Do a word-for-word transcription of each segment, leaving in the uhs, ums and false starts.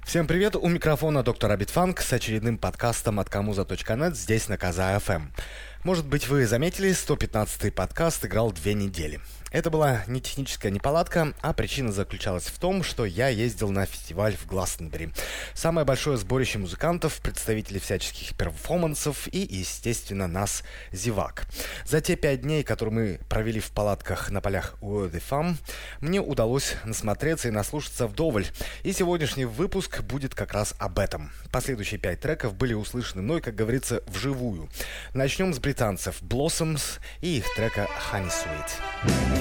Всем привет, у микрофона доктор Абитфанк с очередным подкастом от камуза точка нет здесь на Каза эф эм. Может быть, вы заметили, сто пятнадцатый подкаст играл две недели. Это была не техническая неполадка, а причина заключалась в том, что я ездил на фестиваль в Гластенбери. Самое большое сборище музыкантов, представителей всяческих перформансов и, естественно, нас, зевак. За те пять дней, которые мы провели в палатках на полях Уэ де Фам, мне удалось насмотреться и наслушаться вдоволь. И сегодняшний выпуск будет как раз об этом. Последующие пять треков были услышаны мной, как говорится, вживую. Начнем с британцев Blossoms и их трека Honey Sweet.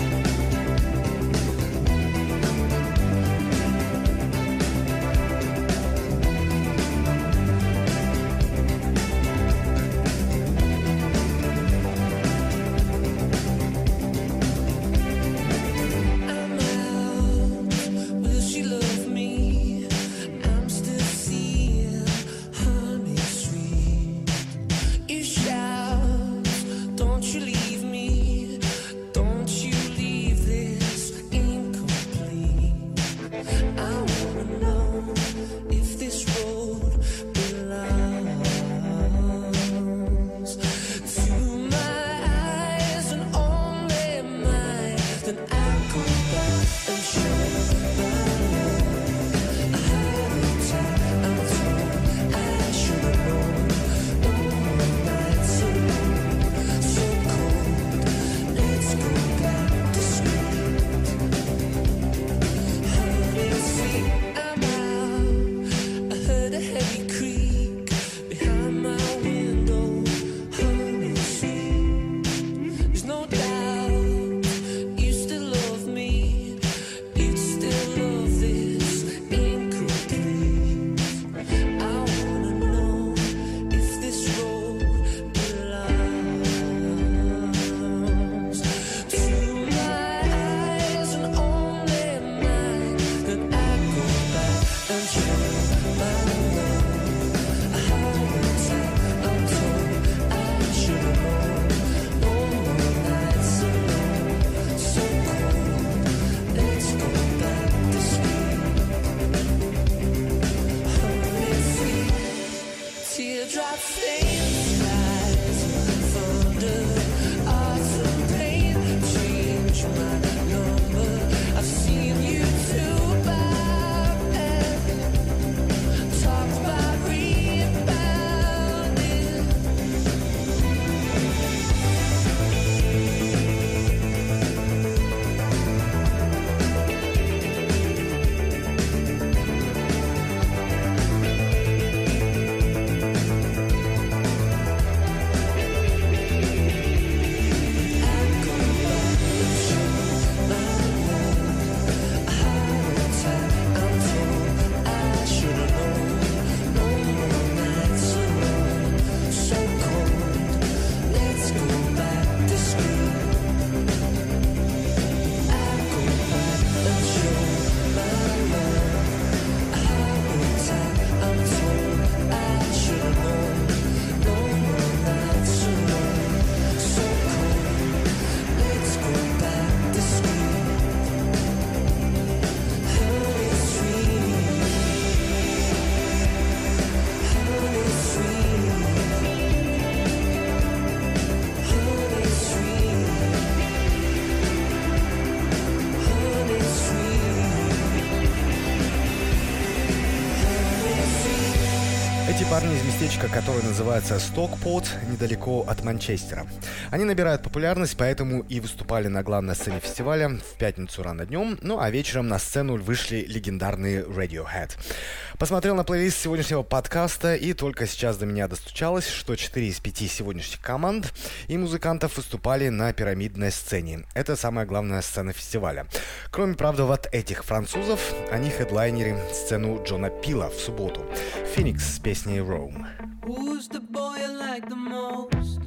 Парни из местечка, которое называется Стокпорт, недалеко от Манчестера. Они набирают популярность, поэтому и выступали на главной сцене фестиваля в пятницу рано днем, ну а вечером на сцену вышли легендарные Radiohead. Посмотрел на плейлист сегодняшнего подкаста, и только сейчас до меня достучалось, что четыре из пяти сегодняшних команд и музыкантов выступали на пирамидной сцене. Это самая главная сцена фестиваля. Кроме, правда, вот этих французов, они хедлайнеры сцену Джона Пила в субботу. Phoenix с песней Rome. Who's the boy you like the most?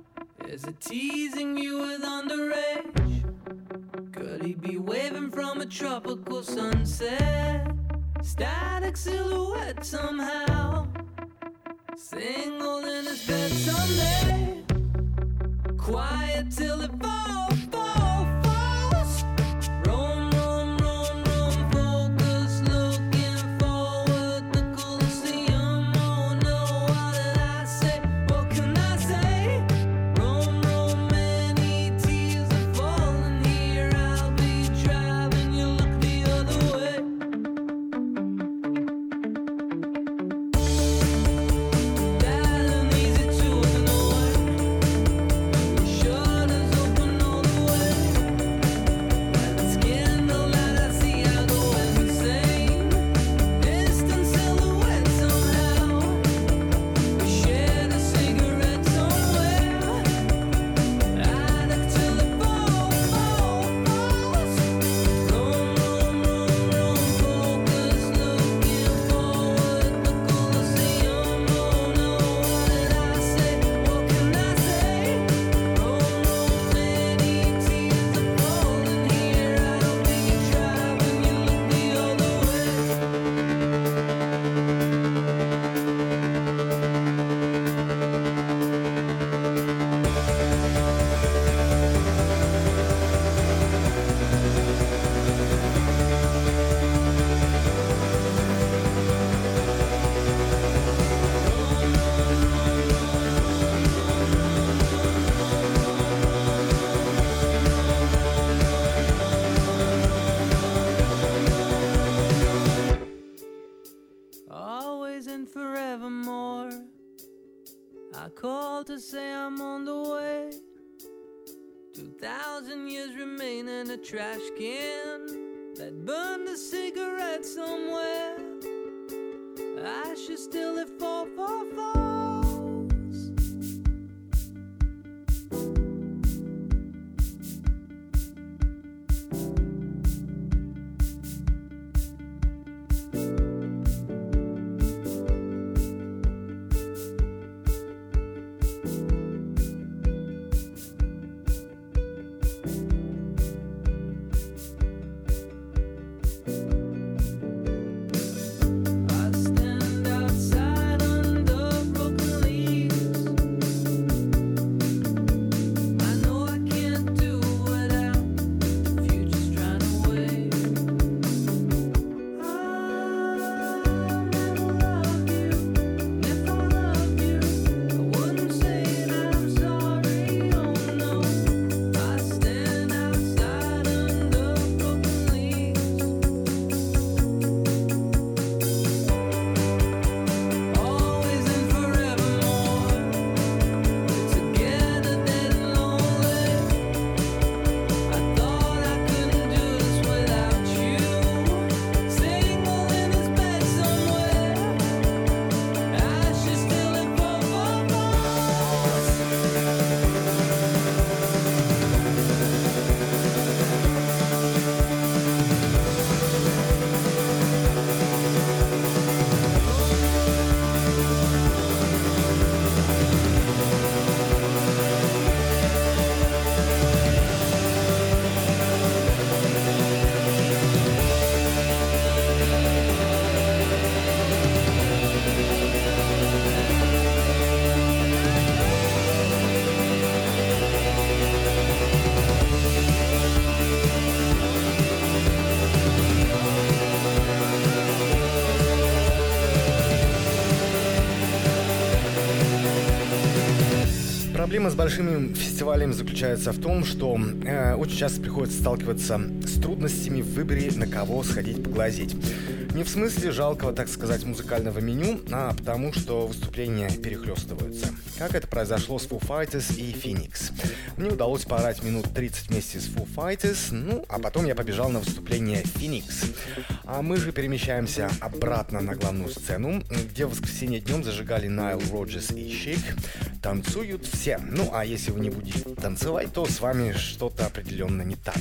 Is it teasing you with underage? Could he be waving from a tropical sunset? Static silhouette somehow. Single in his bed someday. Quiet till it falls, falls, falls. Roam, roam, roam, roam. Focus looking for I called to say I'm on the way. Two thousand years remain in a trash can that burned a cigarette somewhere. Ashes still if fall, fall, falls. Проблема с большими фестивалями заключается в том, что э, очень часто приходится сталкиваться с трудностями в выборе, на кого сходить поглазеть. Не в смысле жалкого, так сказать, музыкального меню, а потому что выступления перехлестываются. Как это произошло с Foo Fighters и Phoenix. Мне удалось поорать минут тридцать вместе с Foo Fighters, ну, а потом я побежал на выступление Phoenix. А мы же перемещаемся обратно на главную сцену, где в воскресенье днем зажигали Найл Роджерс и Chic. Танцуют все. Ну, а если вы не будете танцевать, то с вами что-то определенно не так.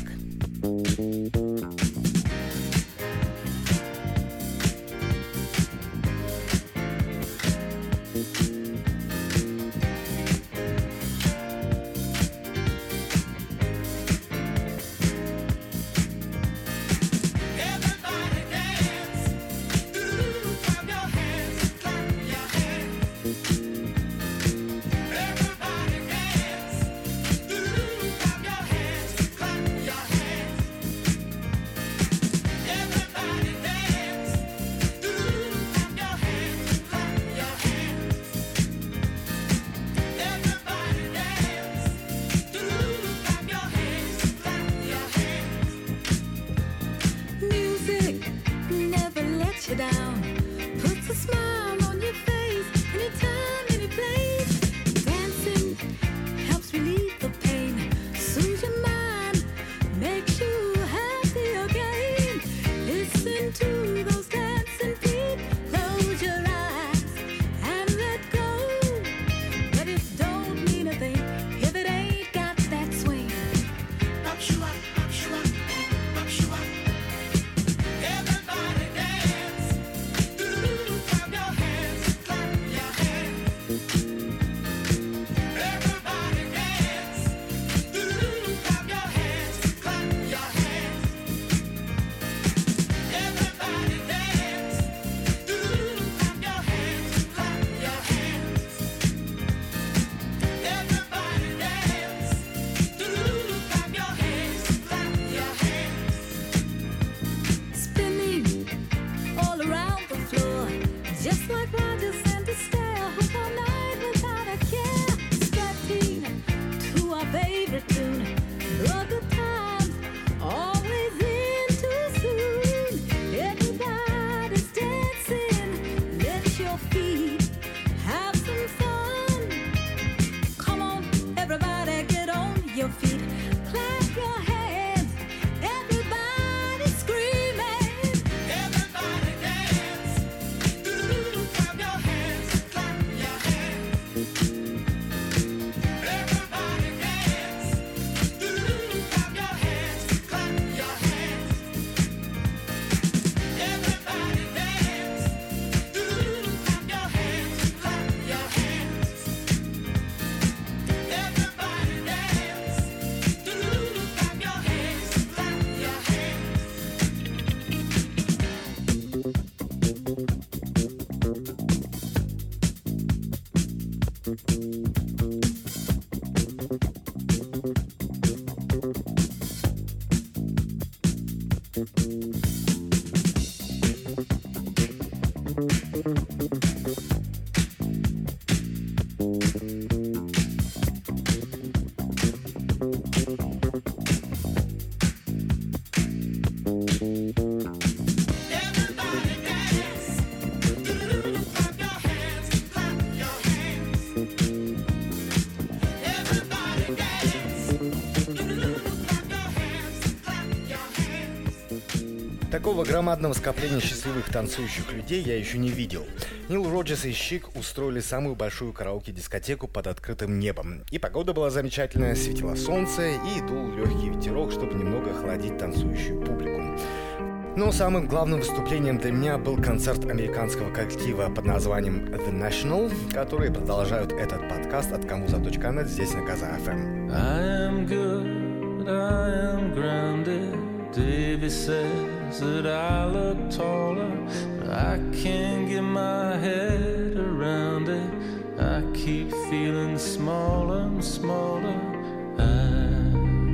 Такого громадного скопления счастливых танцующих людей я еще не видел. Нил Роджерс и Щик устроили самую большую караоке-дискотеку под открытым небом. И погода была замечательная, светило солнце и дул легкий ветерок, чтобы немного охладить танцующую публику. Но самым главным выступлением для меня был концерт американского коллектива под названием The National, которые продолжают этот подкаст от камуза точка нет здесь на Каза эф эм. I am good, I am grounded. Davy says that I look taller, but I can't get my head around it. I keep feeling smaller and smaller. I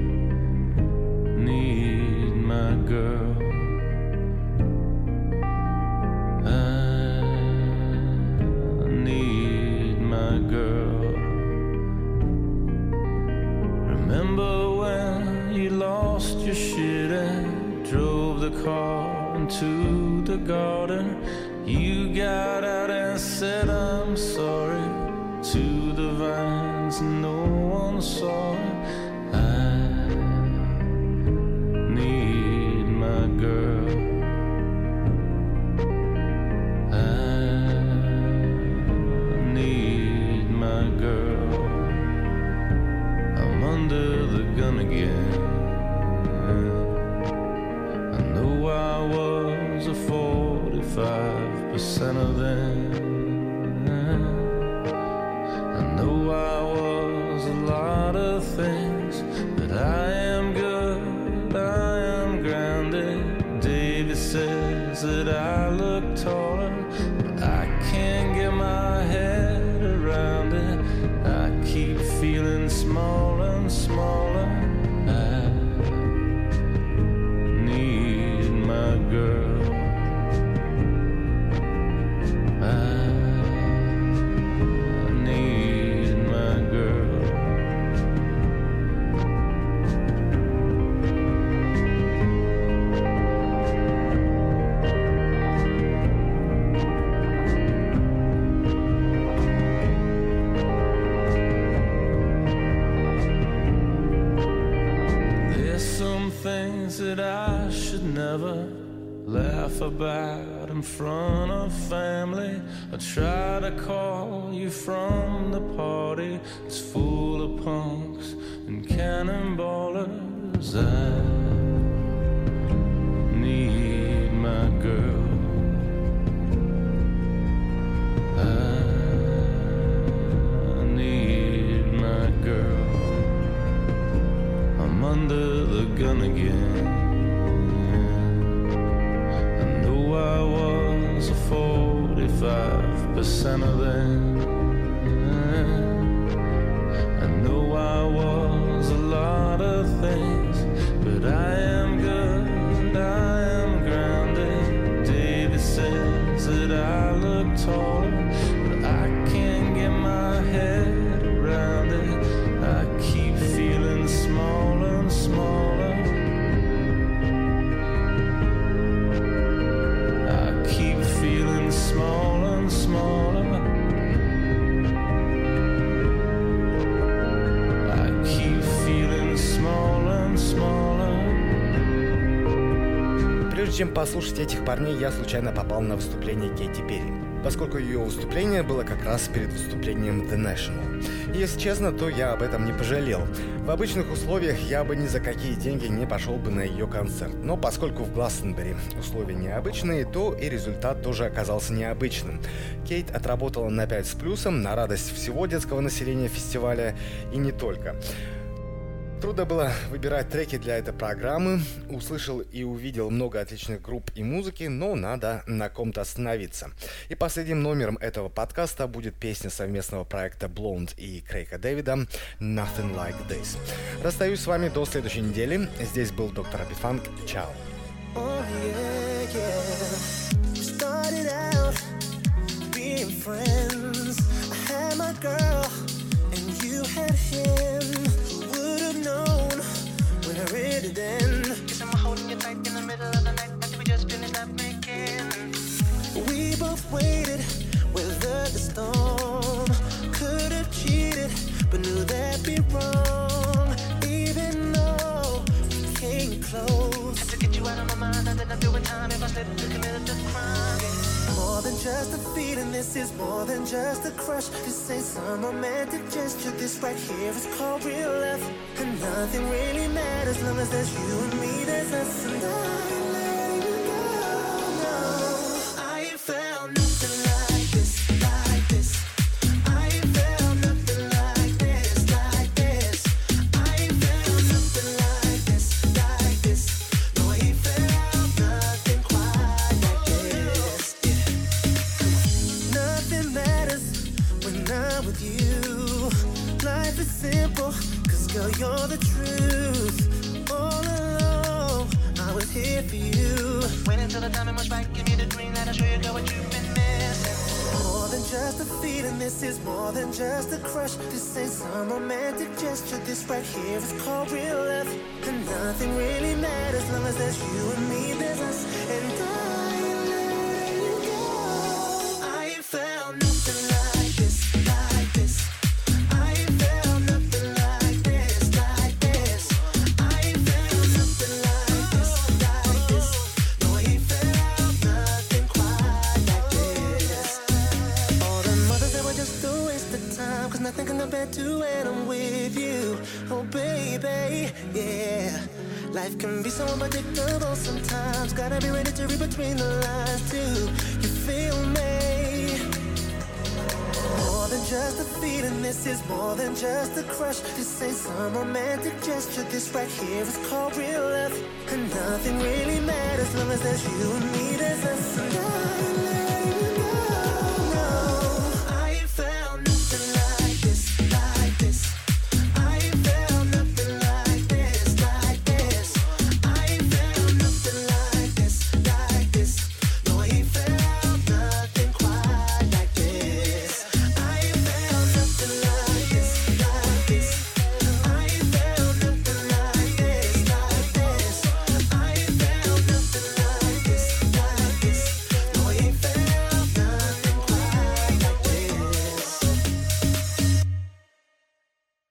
need my girl. I need my girl. Remember when you lost your shit and drove the car into the garden? You got out and said I'm sorry to the vines, no one saw it. I need my girl. I need my girl. I'm under the gun again. I know I was a forty-five percent of them. I know I was a lot of things, but I am good, I am grounded. David says that I look taller, but I can't get my head around it. I keep feeling smaller and smaller. I need my girl. I need my girl. There's some things that I should never laugh about in front of family. I try to call you from the party. It's full of punks and cannonballers. I need my girl. I need my girl. I'm under the gun again. I was a forty-five percent of them. I know I was a lot of things, but I am good, I am grounded. David says that I look taller, but I can't get my head around it. I keep feeling smaller and smaller. Smaller and smaller. I keep feeling smaller and smaller. Прежде чем послушать этих парней, я случайно попал на выступление Кэти Перри, поскольку ее выступление было как раз перед выступлением The National. И если честно, то я об этом не пожалел. В обычных условиях я бы ни за какие деньги не пошел бы на ее концерт. Но поскольку в Гластенберри условия необычные, то и результат тоже оказался необычным. Кейт отработала на пять с плюсом, на радость всего детского населения фестиваля и не только. Трудно было выбирать треки для этой программы. Услышал и увидел много отличных групп и музыки, но надо на ком-то остановиться. И последним номером этого подкаста будет песня совместного проекта Blonde и Крейга Дэвида «Nothing Like This». Расстаюсь с вами до следующей недели. Здесь был доктор Абифанк. Чао. Oh, yeah, yeah. Started out both waited, weathered the storm. Could have cheated, but knew that'd be wrong. Even though we came close, and to get you out of my mind, I didn't do it time if I slipped to commit a crime. More than just a feeling, this is more than just a crush. This ain't some romantic gesture, this right here is called real love. And nothing really matters as long as there's you and me, there's us and I. Letting you go, no. I ain't found nothing like this, like this. I ain't found nothing like this, like this. I ain't found nothing like this, like this. No, I ain't found nothing quite like this. Yeah. Nothing matters when I'm with you. Life is simple, cause girl, you're the truth. All along, I was here for you. Wait until the timing was right, give me the green light, I'll show you girl what you've been missing. More than just a feeling, this is more than just a crush. This ain't some romantic gesture, this right here is called real love. And nothing really matters as long as there's you and me, there's us. And I ain't letting you go. I ain't found nothing like this, like this. I ain't found nothing like this, like this. I ain't found nothing like this, like this. No, I ain't found nothing quite like this. All the mothers that were just a waste of time, cause nothing can compare to when I'm with you. Oh baby, yeah. Life can be so unpredictable sometimes. Gotta be ready to read between the lines too. You feel me? More than just a feeling, this is more than just a crush. This ain't some romantic gesture, this right here is called real love. And nothing really matters as long as there's you and me, there's us and I.